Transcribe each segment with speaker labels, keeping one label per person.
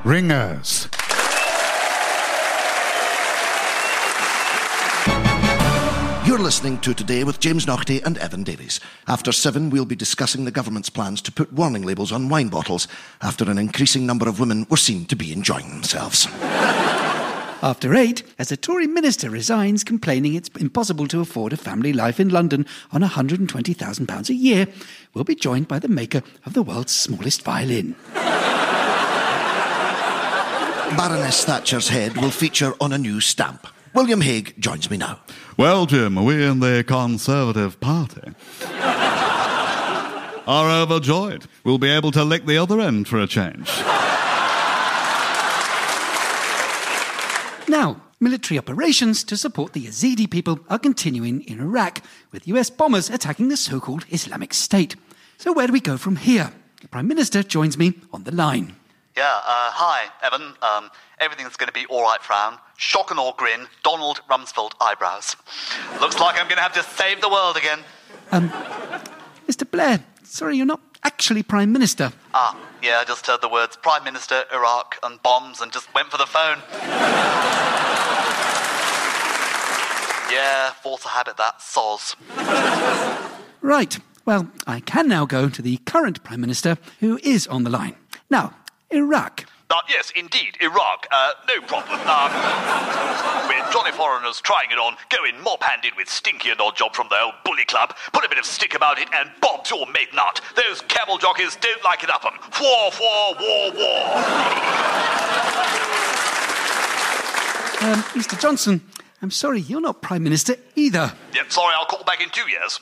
Speaker 1: Ringers.
Speaker 2: You're listening to Today with James Naughtie and Evan Davies. After 7, we'll be discussing the government's plans to put warning labels on wine bottles after an increasing number of women were seen to be enjoying themselves.
Speaker 3: After 8, as a Tory minister resigns, complaining it's impossible to afford a family life in London on £120,000 a year, we'll be joined by the maker of the world's smallest violin.
Speaker 2: Baroness Thatcher's head will feature on a new stamp. William Hague joins me now.
Speaker 1: Well, Jim, we in the Conservative Party are overjoyed. We'll be able to lick the other end for a change.
Speaker 3: Now, military operations to support the Yazidi people are continuing in Iraq, with US bombers attacking the so-called Islamic State. So where do we go from here? The Prime Minister joins me on the line.
Speaker 4: Yeah, hi, Evan. Everything's going to be all right, Frown. Shock and awe grin, Donald Rumsfeld eyebrows. Looks like I'm going to have to save the world again.
Speaker 3: Mr. Blair, sorry, you're not actually Prime Minister.
Speaker 4: Yeah, I just heard the words Prime Minister, Iraq, and bombs and just went for the phone. Yeah, force a habit, that soz.
Speaker 3: Right, well, I can now go to the current Prime Minister, who is on the line. Now, Iraq.
Speaker 5: Yes, indeed, Iraq. No problem. With Johnny Foreigners trying it on, go in mop-handed with Stinky and Odd Job from the old bully club, put a bit of stick about it, and Bob's your mate nut. Those camel jockeys don't like it up 'em. War, war.
Speaker 3: Mr. Johnson, I'm sorry, you're not Prime Minister either.
Speaker 5: Yep, sorry, I'll call back in 2 years.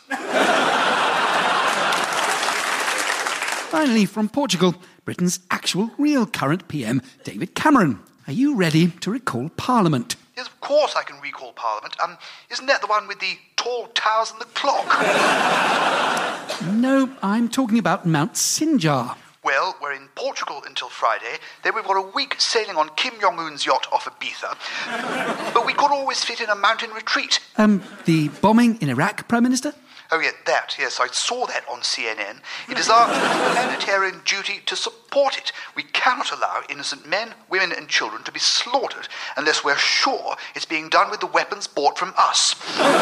Speaker 3: Finally, from Portugal, Britain's actual real current PM, David Cameron. Are you ready to recall Parliament?
Speaker 6: Yes, of course I can recall Parliament. Isn't that the one with the tall towers and the clock?
Speaker 3: No, I'm talking about Mount Sinjar.
Speaker 6: Well, we're in Portugal until Friday. Then we've got a week sailing on Kim Jong-un's yacht off Ibiza. But we could always fit in a mountain retreat.
Speaker 3: The bombing in Iraq, Prime Minister?
Speaker 6: Oh, yeah, that. Yes, I saw that on CNN. It is our humanitarian duty to support it. We cannot allow innocent men, women and children to be slaughtered unless we're sure it's being done with the weapons bought from us.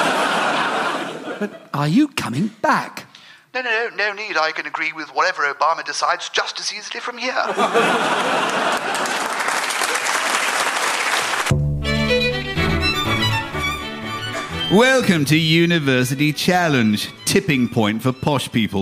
Speaker 3: But are you coming back?
Speaker 6: No need. I can agree with whatever Obama decides just as easily from here.
Speaker 7: Welcome to University Challenge, tipping point for posh people.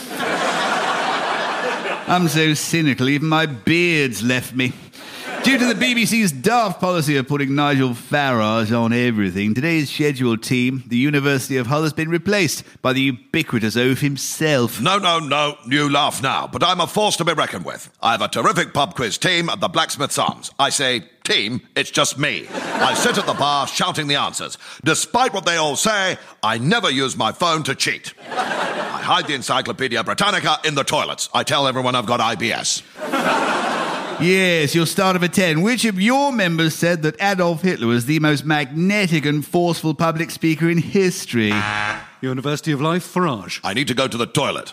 Speaker 7: I'm so cynical, even my beard's left me. Due to the BBC's daft policy of putting Nigel Farage on everything, today's scheduled team, the University of Hull, has been replaced by the ubiquitous Oaf himself.
Speaker 8: No, you laugh now, but I'm a force to be reckoned with. I have a terrific pub quiz team at the Blacksmith's Arms. I say team, it's just me. I sit at the bar shouting the answers. Despite what they all say, I never use my phone to cheat. I hide the Encyclopedia Britannica in the toilets. I tell everyone I've got IBS.
Speaker 7: Yes, you'll start of a 10. Which of your members said that Adolf Hitler was the most magnetic and forceful public speaker in history?
Speaker 9: University of Life, Farage.
Speaker 8: I need to go to the toilet.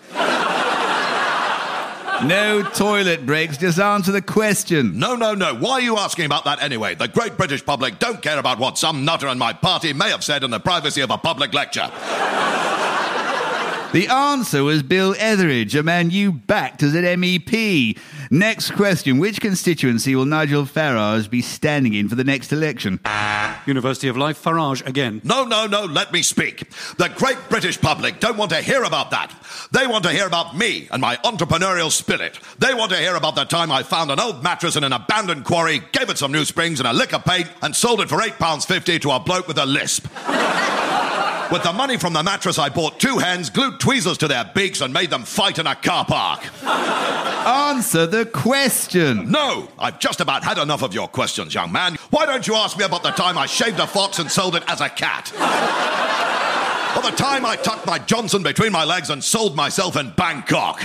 Speaker 7: No toilet breaks, just answer the question.
Speaker 8: No. Why are you asking about that anyway? The great British public don't care about what some nutter in my party may have said in the privacy of a public lecture.
Speaker 7: The answer was Bill Etheridge, a man you backed as an MEP. Next question. Which constituency will Nigel Farage be standing in for the next election?
Speaker 9: University of Life, Farage again.
Speaker 8: No, let me speak. The great British public don't want to hear about that. They want to hear about me and my entrepreneurial spirit. They want to hear about the time I found an old mattress in an abandoned quarry, gave it some new springs and a lick of paint, and sold it for £8.50 to a bloke with a lisp. With the money from the mattress, I bought 2 hens, glued tweezers to their beaks, and made them fight in a car park.
Speaker 7: Answer the question.
Speaker 8: No, I've just about had enough of your questions, young man. Why don't you ask me about the time I shaved a fox and sold it as a cat? Or the time I tucked my Johnson between my legs and sold myself in Bangkok?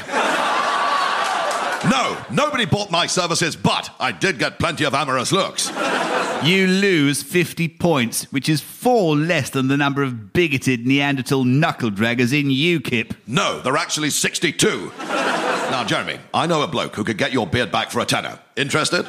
Speaker 8: No, nobody bought my services, but I did get plenty of amorous looks.
Speaker 7: You lose 50 points, which is 4 less than the number of bigoted Neanderthal knuckle-draggers in UKIP.
Speaker 8: No, they're actually 62. Now, Jeremy, I know a bloke who could get your beard back for a tenner. Interested?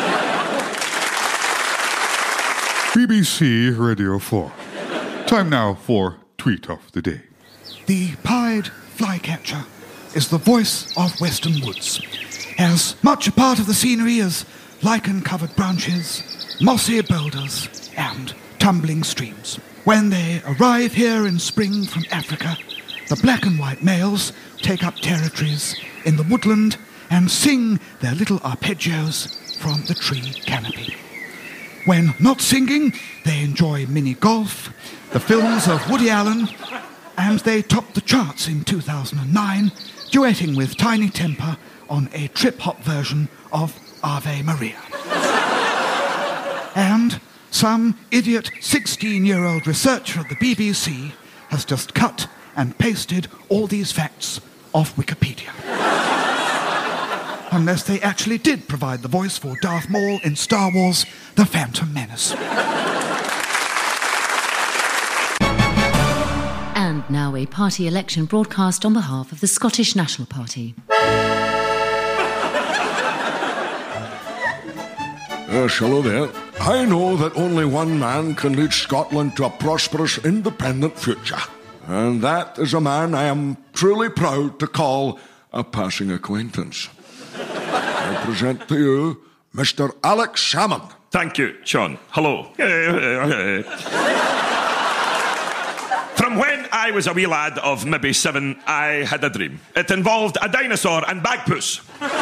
Speaker 10: BBC Radio 4. Time now for Tweet of the Day.
Speaker 11: The pied flycatcher is the voice of Western Woods. As much a part of the scenery as lichen-covered branches, mossy boulders, and tumbling streams. When they arrive here in spring from Africa, the black and white males take up territories in the woodland and sing their little arpeggios from the tree canopy. When not singing, they enjoy mini-golf, the films of Woody Allen, and they topped the charts in 2009, duetting with Tiny Temper on a trip-hop version of Ave Maria. And some idiot 16-year-old researcher at the BBC has just cut and pasted all these facts off Wikipedia. Unless they actually did provide the voice for Darth Maul in Star Wars: The Phantom Menace.
Speaker 12: And now a party election broadcast on behalf of the Scottish National Party.
Speaker 13: Yes, hello there. I know that only one man can lead Scotland to a prosperous, independent future. And that is a man I am truly proud to call a passing acquaintance. I present to you Mr. Alex Salmond.
Speaker 14: Thank you, Sean. Hello. From when I was a wee lad of maybe 7, I had a dream. It involved a dinosaur and Bagpuss.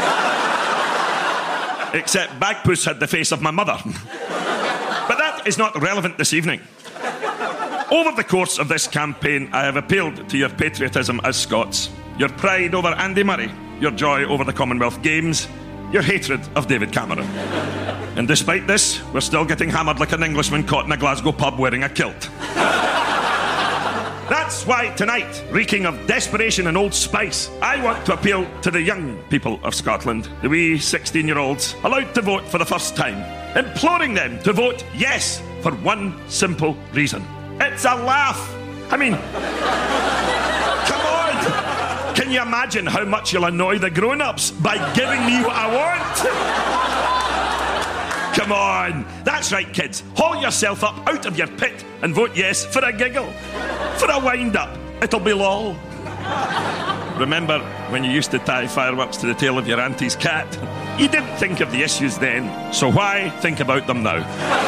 Speaker 14: Except Bagpuss had the face of my mother. But that is not relevant this evening. Over the course of this campaign, I have appealed to your patriotism as Scots, your pride over Andy Murray, your joy over the Commonwealth Games, your hatred of David Cameron. And despite this, we're still getting hammered like an Englishman caught in a Glasgow pub wearing a kilt. That's why tonight, reeking of desperation and Old Spice, I want to appeal to the young people of Scotland, the wee 16-year-olds allowed to vote for the first time, imploring them to vote yes for one simple reason. It's a laugh. I mean, come on. Can you imagine how much you'll annoy the grown-ups by giving me what I want? Come on. That's right, kids. Haul yourself up out of your pit and vote yes for a giggle. For a wind-up. It'll be lol. Remember when you used to tie fireworks to the tail of your auntie's cat? You didn't think of the issues then, so why think about them now?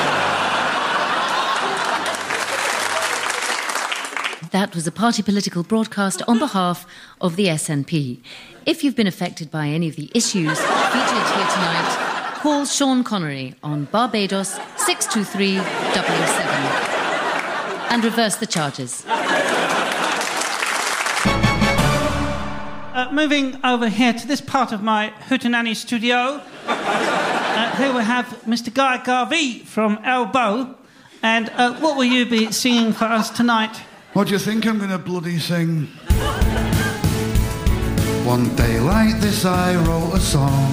Speaker 12: That was a party political broadcast on behalf of the SNP. If you've been affected by any of the issues featured here tonight, call Sean Connery on Barbados 623 007 and reverse the charges.
Speaker 15: Moving over here to this part of my Hootenanny studio, here we have Mr. Guy Garvey from Elbow. And what will you be singing for us tonight?
Speaker 11: What do you think I'm going to bloody sing? One day like this I wrote a song.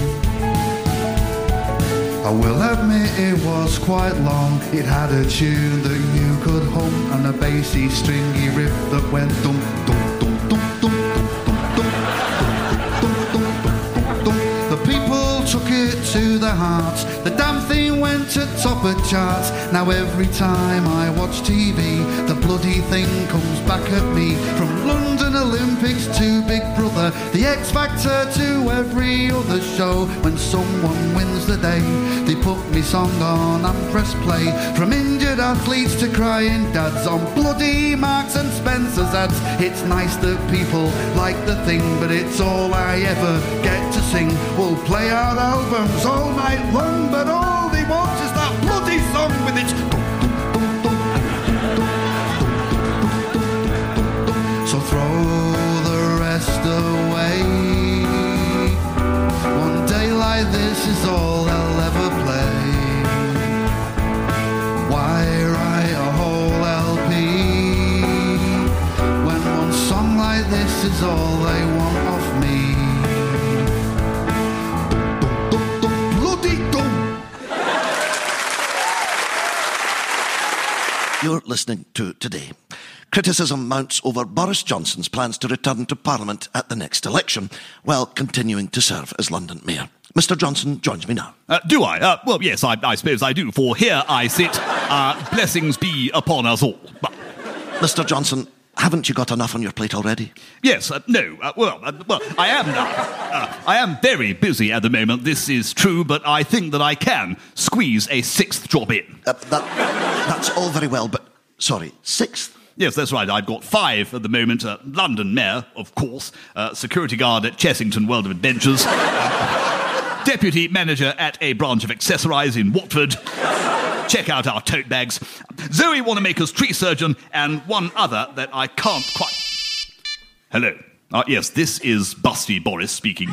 Speaker 11: I will admit it was quite long. It had a tune that you could hum and a bassy stringy riff that went dum dum dum dum dum dum dum dum dum dum dum. The people took it to their hearts. The damn thing went to top of charts. Now every time I watch TV, the bloody thing comes back at me. From London Olympics to Big Brother, the X Factor to every other show. When someone wins the day, they put me song on and press play. From injured athletes to crying dads on bloody Marks and Spencer's ads. It's nice that people like the thing, but it's all I ever get to sing. We'll play our albums all night long, but all they want is that bloody song with its so throw the rest away. One day like this is all they'll ever play. Why write a whole LP when one song like this is all they want of me?
Speaker 2: You're listening to Today. criticism mounts over Boris Johnson's plans to return to Parliament at the next election, while continuing to serve as London Mayor. Mr. Johnson joins me now.
Speaker 7: Do I? Well, yes, I suppose I do, for here I sit. Blessings be upon us all.
Speaker 2: Mr. Johnson, haven't you got enough on your plate already?
Speaker 7: Yes, no. Well, I am now. I am very busy at the moment, this is true, but I think that I can squeeze a 6th job in.
Speaker 2: That's all very well, but, sorry, 6th?
Speaker 7: Yes, that's right. I've got 5 at the moment. London Mayor, of course. Security guard at Chessington World of Adventures. Deputy manager at a branch of Accessorize in Watford. Check out our tote bags. Zoe Wanamaker's tree surgeon, and one other that I can't quite... Hello. Yes, this is Busty Boris speaking.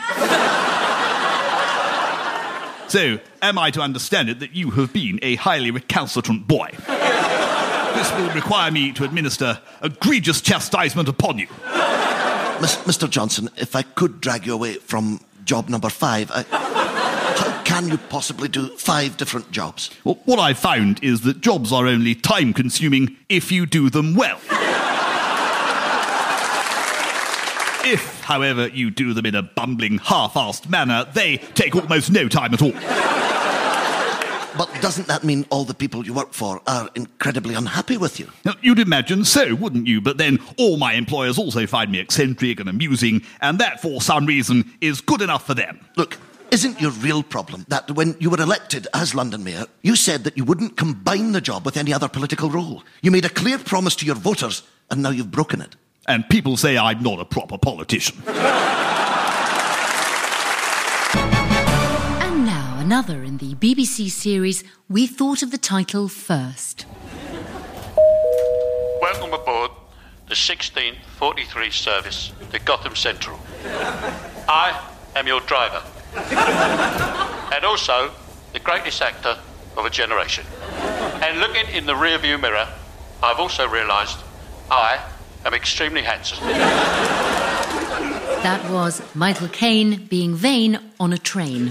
Speaker 7: So, am I to understand it that you have been a highly recalcitrant boy? This will require me to administer egregious chastisement upon you.
Speaker 2: Mr. Johnson, if I could drag you away from job number 5, how can you possibly do 5 different jobs?
Speaker 7: Well, what I've found is that jobs are only time-consuming if you do them well. If, however, you do them in a bumbling, half-assed manner, they take almost no time at all.
Speaker 2: But doesn't that mean all the people you work for are incredibly unhappy with you?
Speaker 7: Now, you'd imagine so, wouldn't you? But then all my employers also find me eccentric and amusing, and that, for some reason, is good enough for them.
Speaker 2: Look, isn't your real problem that when you were elected as London Mayor, you said that you wouldn't combine the job with any other political role? You made a clear promise to your voters, and now you've broken it.
Speaker 7: And people say I'm not a proper politician.
Speaker 12: And now another in the BBC series We Thought of the Title First.
Speaker 16: Welcome aboard the 1643 service to Gotham Central. I am your driver. And also the greatest actor of a generation. And looking in the rearview mirror, I've also realised I am extremely handsome.
Speaker 12: That was Michael Caine being vain on a train.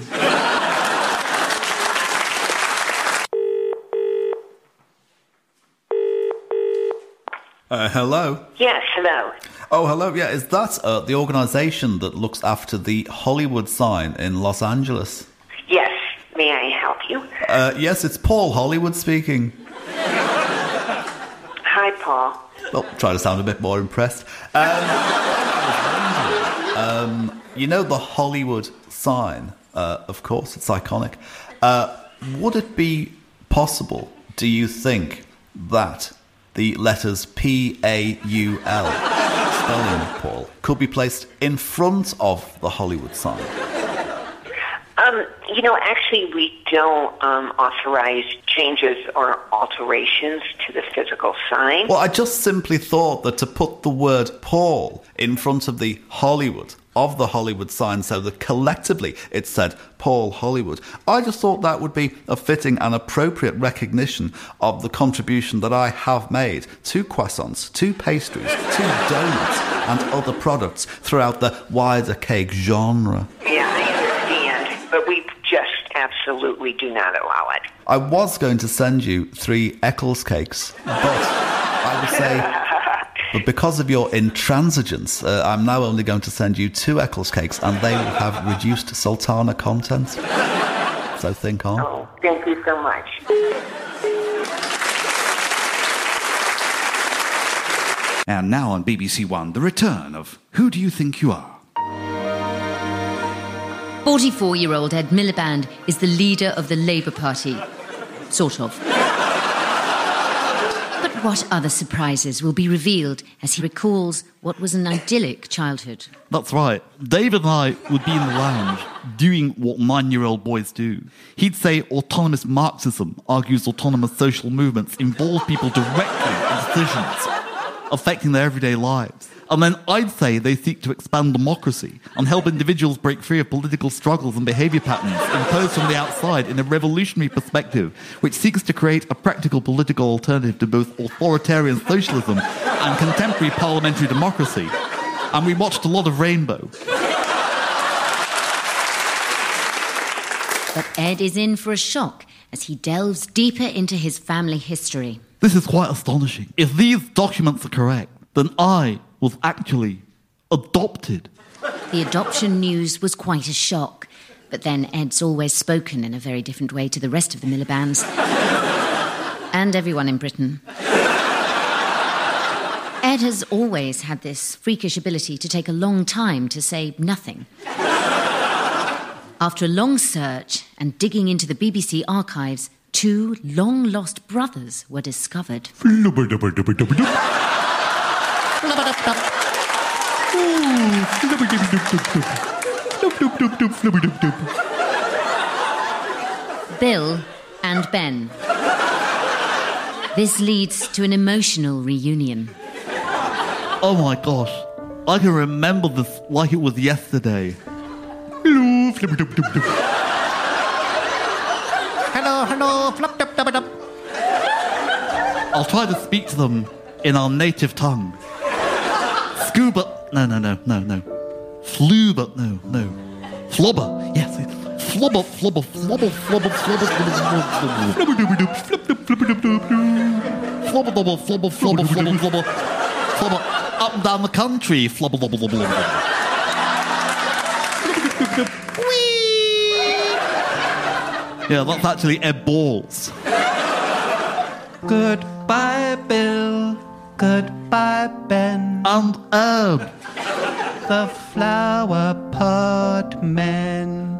Speaker 17: Hello?
Speaker 18: Yes, hello.
Speaker 17: Oh, hello. Yeah, is that the organisation that looks after the Hollywood sign in Los Angeles?
Speaker 18: Yes, may I help you?
Speaker 17: Yes, it's Paul Hollywood speaking.
Speaker 18: Hi, Paul.
Speaker 17: Well, try to sound a bit more impressed. You know the Hollywood sign, of course, it's iconic. Would it be possible, do you think, that the letters P-A-U-L, spelling, Paul, could be placed in front of the Hollywood sign?
Speaker 18: Actually, we don't authorize changes or alterations to the physical sign.
Speaker 17: Well, I just simply thought that to put the word Paul in front of the Hollywood, of the Hollywood sign, so that collectively it said Paul Hollywood, I just thought that would be a fitting and appropriate recognition of the contribution that I have made to croissants, to pastries, to donuts and other products throughout the wider cake genre.
Speaker 18: Yeah, I understand, but we just absolutely do not allow it.
Speaker 17: I was going to send you 3 Eccles cakes, but I would say, but because of your intransigence, I'm now only going to send you 2 Eccles cakes, and they will have reduced sultana content. So think on.
Speaker 18: Oh, thank you so much.
Speaker 1: And now on BBC One, the return of Who Do You Think You Are?
Speaker 12: 44-year-old Ed Miliband is the leader of the Labour Party. Sort of. But what other surprises will be revealed as he recalls what was an idyllic childhood?
Speaker 19: That's right. David and I would be in the lounge doing what 9-year-old boys do. He'd say autonomous Marxism argues autonomous social movements involve people directly in decisions affecting their everyday lives. And then I'd say they seek to expand democracy and help individuals break free of political struggles and behaviour patterns imposed from the outside in a revolutionary perspective, which seeks to create a practical political alternative to both authoritarian socialism and contemporary parliamentary democracy. And we watched a lot of Rainbow.
Speaker 12: But Ed is in for a shock as he delves deeper into his family history.
Speaker 19: This is quite astonishing. If these documents are correct, then I was actually adopted.
Speaker 12: The adoption news was quite a shock. But then Ed's always spoken in a very different way to the rest of the Miliband's. And everyone in Britain. Ed has always had this freakish ability to take a long time to say nothing. After a long search and digging into the BBC archives, 2 long-lost brothers were discovered. Bill and Ben. This leads to an emotional reunion.
Speaker 19: Oh my gosh, I can remember this like it was yesterday.
Speaker 3: Hello, flop, dup, dup, dup.
Speaker 19: I'll try to speak to them in our native tongue. Scuba, no. Fluba, no. Flubber, yes. Flubber. Flubber. Up and down the country. Flubber. Yeah, that's actually Ed Balls.
Speaker 15: Goodbye, Bill. Goodbye, Ben.
Speaker 19: And Ed.
Speaker 15: The flower pot men.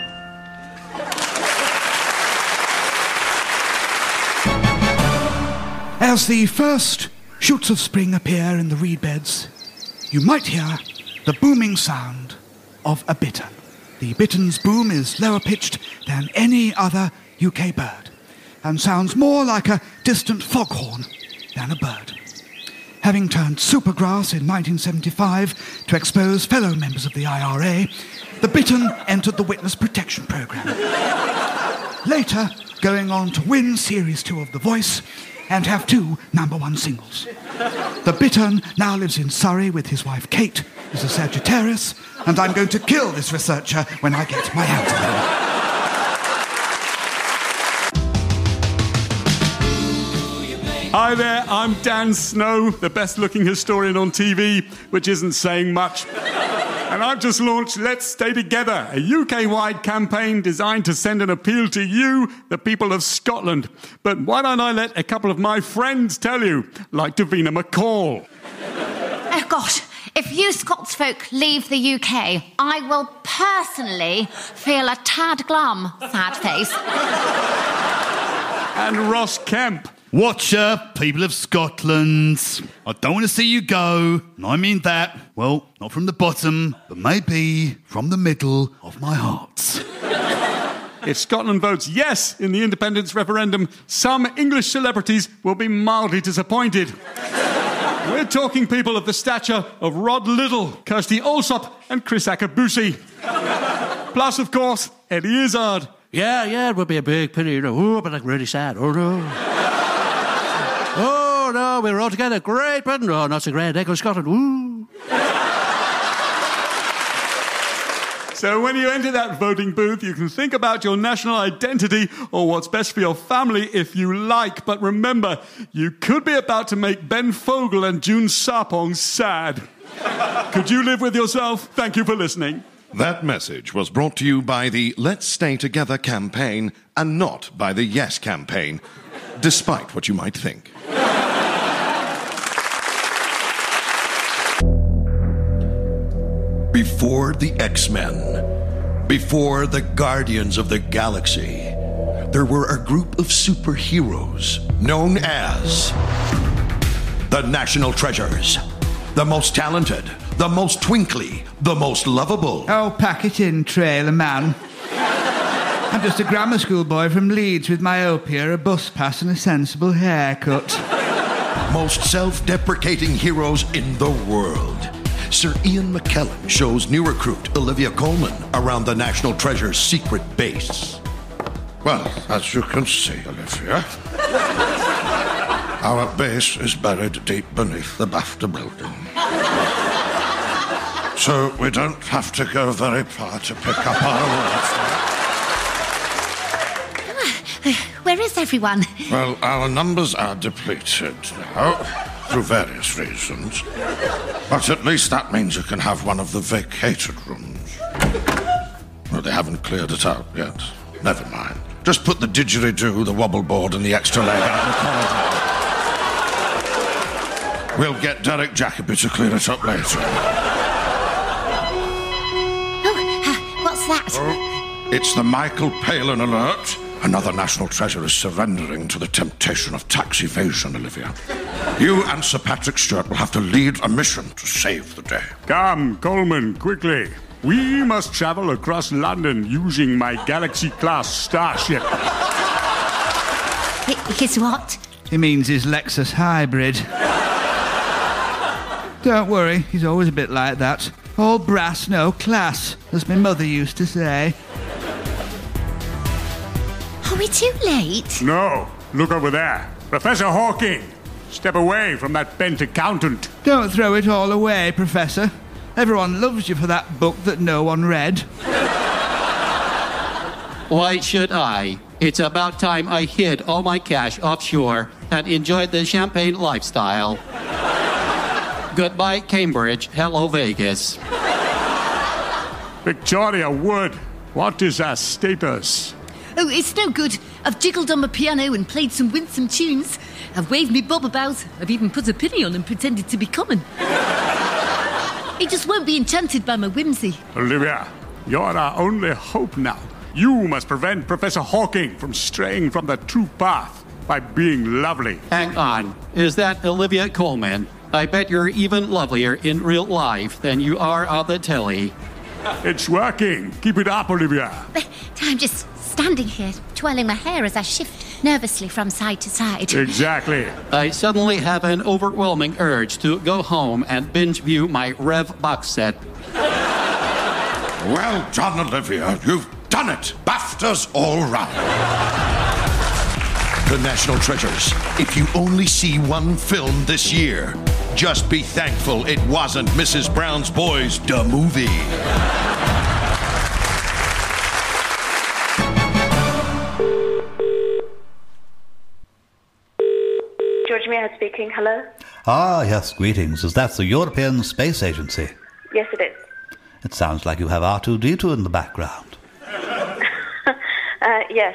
Speaker 1: As the first shoots of spring appear in the reed beds, you might hear the booming sound of a bittern. The bittern's boom is lower pitched than any other UK bird and sounds more like a distant foghorn than a bird. Having turned supergrass in 1975 to expose fellow members of the IRA, the bittern entered the Witness Protection Programme. Later, going on to win Series 2 of The Voice and have 2 #1 singles. The bittern now lives in Surrey with his wife Kate, who's a Sagittarius, and I'm going to kill this researcher when I get my hands on him.
Speaker 20: Hi there, I'm Dan Snow, the best-looking historian on TV, which isn't saying much. And I've just launched Let's Stay Together, a UK-wide campaign designed to send an appeal to you, the people of Scotland. But why don't I let a couple of my friends tell you, like Davina McCall.
Speaker 21: Oh, gosh. If you Scotsfolk leave the UK, I will personally feel a tad glum, sad face.
Speaker 20: And Ross Kemp.
Speaker 7: Watcher, people of Scotland, I don't want to see you go, and I mean that, well, not from the bottom, but maybe from the middle of my heart.
Speaker 20: If Scotland votes yes in the independence referendum, some English celebrities will be mildly disappointed. We're talking people of the stature of Rod Liddle, Kirsty Allsop, and Chris Akabusi. Plus, of course, Eddie Izzard.
Speaker 9: Yeah, it would be a big pity, you know. Oh, but like really sad. Oh, no. Oh, no, we're all together. Great Britain. Oh, not so great. Echo Scotland. Woo.
Speaker 20: So when you enter that voting booth, you can think about your national identity or what's best for your family if you like. But remember, you could be about to make Ben Fogle and June Sarpong sad. Could you live with yourself? Thank you for listening.
Speaker 8: That message was brought to you by the Let's Stay Together campaign and not by the Yes campaign, despite what you might think. Before the X-Men, before the Guardians of the Galaxy, there were a group of superheroes known as the National Treasures. The most talented, the most twinkly, the most lovable.
Speaker 22: Oh, pack it in, trailer man. I'm just a grammar school boy from Leeds with myopia, a bus pass and a sensible haircut.
Speaker 8: Most self-deprecating heroes in the world. Sir Ian McKellen shows new recruit Olivia Colman around the National Treasure's secret base.
Speaker 13: Well, as you can see, Olivia, our base is buried deep beneath the BAFTA building. So we don't have to go very far to pick up our work.
Speaker 21: Where is everyone?
Speaker 8: Well, our numbers are depleted now, through various reasons. But at least that means you can have one of the vacated rooms. Well, they haven't cleared it out yet. Never mind. Just put the didgeridoo, the wobble board, and the extra leg out in the corridor. We'll get Derek Jacobi to clear it up later.
Speaker 21: What's that?
Speaker 8: Oh, it's the Michael Palin alert. Another national treasure is surrendering to the temptation of tax evasion, Olivia. You and Sir Patrick Stewart will have to lead a mission to save the day.
Speaker 20: Come, Coleman, quickly. We must travel across London using my Galaxy-class starship.
Speaker 21: His what?
Speaker 22: He means his Lexus hybrid. Don't worry, he's always a bit like that. All brass, no class, as my mother used to say.
Speaker 21: Are we too late?
Speaker 20: No, look over there. Professor Hawking. Step away from that bent accountant.
Speaker 22: Don't throw it all away, Professor. Everyone loves you for that book that no one read.
Speaker 9: Why should I? It's about time I hid all my cash offshore and enjoyed the champagne lifestyle. Goodbye, Cambridge. Hello, Vegas.
Speaker 20: Victoria Wood, what is our status?
Speaker 12: Oh, it's no good. I've jiggled on my piano and played some winsome tunes. I've waved me bob about. I've even put a penny on and pretended to be common. He just won't be enchanted by my whimsy.
Speaker 20: Olivia, you're our only hope now. You must prevent Professor Hawking from straying from the true path by being lovely.
Speaker 9: Hang on. Is that Olivia Coleman? I bet you're even lovelier in real life than you are on the telly.
Speaker 20: It's working. Keep it up, Olivia.
Speaker 21: I'm just standing here, twirling my hair as I shift nervously from side to side.
Speaker 20: Exactly.
Speaker 9: I suddenly have an overwhelming urge to go home and binge view my Rev box set.
Speaker 8: Well done, Olivia. You've done it. BAFTAs all round. The National Treasures. If you only see one film this year, just be thankful it wasn't Mrs. Brown's Boys, the movie.
Speaker 4: George Meehan speaking. Hello?
Speaker 17: Ah, yes, greetings. Is that the European Space Agency?
Speaker 4: Yes, it is.
Speaker 17: It sounds like you have R2-D2 in the background.
Speaker 4: Yes.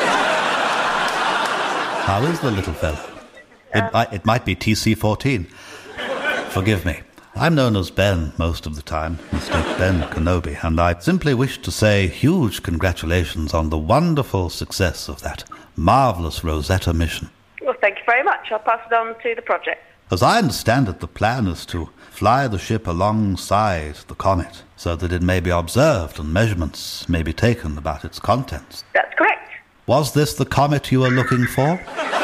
Speaker 17: How is the little fellow? It might be TC-14. Forgive me. I'm known as Ben most of the time, Mr. Ben Kenobi, and I simply wish to say huge congratulations on the wonderful success of that marvellous Rosetta mission.
Speaker 4: Well, thank you very much. I'll pass it on to the project.
Speaker 17: As I understand it, the plan is to fly the ship alongside the comet so that it may be observed and measurements may be taken about its contents.
Speaker 4: That's correct.
Speaker 17: Was this the comet you were looking for?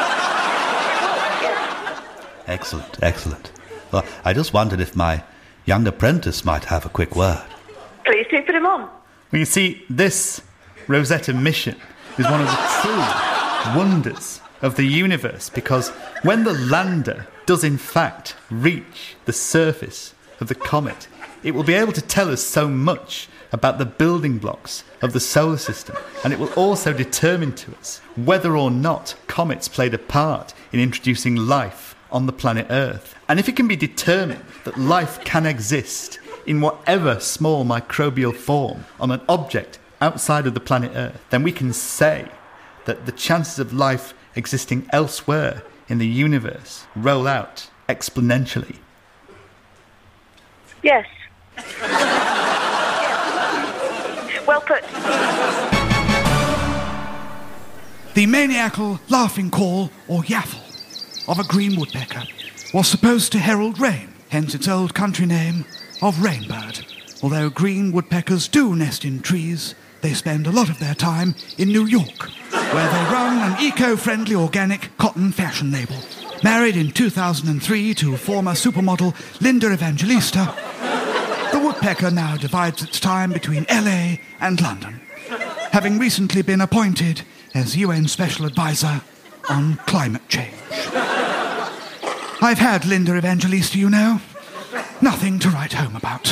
Speaker 4: Yes.
Speaker 17: Excellent, excellent. Well, I just wondered if my young apprentice might have a quick word.
Speaker 4: Please do put him on.
Speaker 5: Well, you see, this Rosetta mission is one of the true wonders of the universe, because when the lander does in fact reach the surface of the comet, it will be able to tell us so much about the building blocks of the solar system, and it will also determine to us whether or not comets played a part in introducing life on the planet Earth. And if it can be determined that life can exist in whatever small microbial form on an object outside of the planet Earth, then we can say that the chances of life existing elsewhere in the universe roll out exponentially.
Speaker 4: Yes. Well put.
Speaker 1: The maniacal laughing call, or yaffle, of a green woodpecker was supposed to herald rain, hence its old country name of rainbird. Although green woodpeckers do nest in trees, they spend a lot of their time in New York, where they run an eco-friendly organic cotton fashion label. Married in 2003 to former supermodel Linda Evangelista, the woodpecker now divides its time between LA and London, having recently been appointed as UN Special Advisor on Climate Change. I've had Linda Evangelista, you know. Nothing to write home about.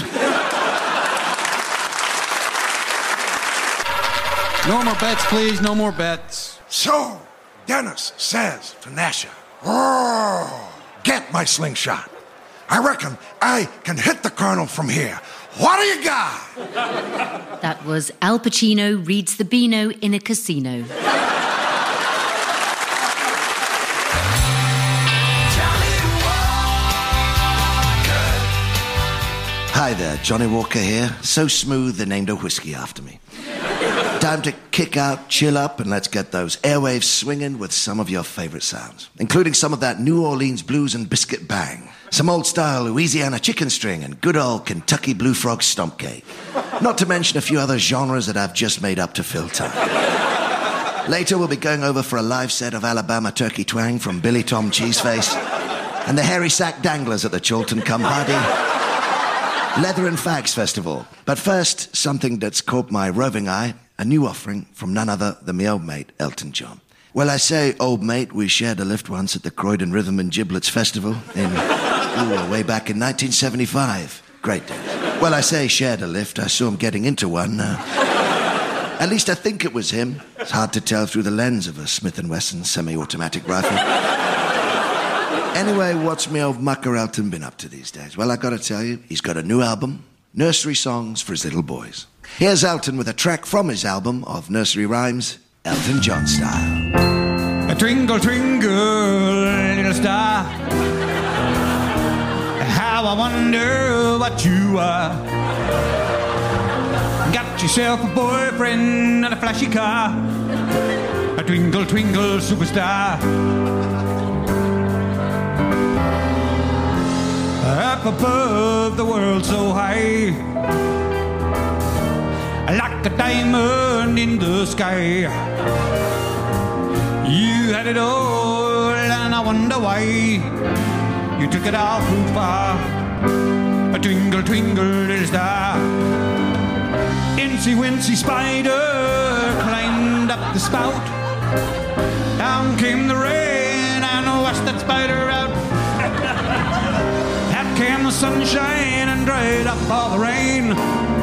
Speaker 9: No more bets, please. No more bets.
Speaker 13: So, Dennis says to Nasha, "Oh, get my slingshot. I reckon I can hit the Colonel from here. What do you got?"
Speaker 12: That was Al Pacino reads the Beano in a casino.
Speaker 2: Hi there, Johnny Walker here. So smooth they named a whiskey after me. Time to kick out, chill up, and let's get those airwaves swinging with some of your favorite sounds, including some of that New Orleans blues and biscuit bang, some old-style Louisiana chicken string, and good old Kentucky Blue Frog stomp cake. Not to mention a few other genres that I've just made up to fill time. Later, we'll be going over for a live set of Alabama turkey twang from Billy Tom Cheeseface and the Hairy Sack Danglers at the Chorlton Cum Hardy Leather and Fags Festival. But first, something that's caught my roving eye, a new offering from none other than my old mate, Elton John. Well, I say old mate, we shared a lift once at the Croydon Rhythm and Giblets Festival way back in 1975. Great days. Well, I say shared a lift, I saw him getting into one. At least I think it was him. It's hard to tell through the lens of a Smith & Wesson semi-automatic rifle. Anyway, what's me old mucker Elton been up to these days? Well, I gotta tell you, he's got a new album, Nursery Songs for His Little Boys. Here's Elton with a track from his album of nursery rhymes, Elton John style.
Speaker 22: A twinkle, twinkle, little star, how I wonder what you are. Got yourself a boyfriend and a flashy car, a twinkle, twinkle, superstar. Up above the world so high, like a diamond in the sky. You had it all, and I wonder why you took it all too far. A twinkle, twinkle, little star. Incy wincy spider climbed up the spout. Down came the rain and washed that spider out. Out came the sunshine and dried up all the rain.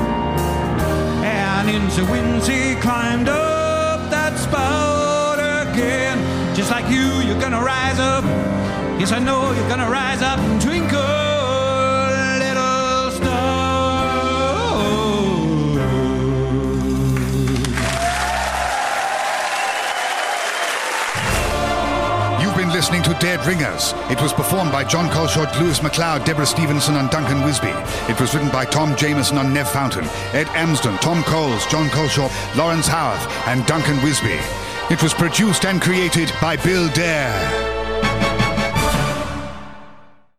Speaker 22: And Incy wincy climbed up that spout again. Just like you're gonna rise up. Yes, I know you're gonna rise up and twinkle, little star.
Speaker 6: You've been listening to Dead Ringers. It was performed by John Colshot, Lewis MacLeod, Deborah Stevenson and Duncan Wisby. It was written by Tom Jameson and Nev Fountain, Ed Amsden, Tom Coles, John Colshot, Lawrence Howarth and Duncan Wisby. It was produced and created by Bill Dare.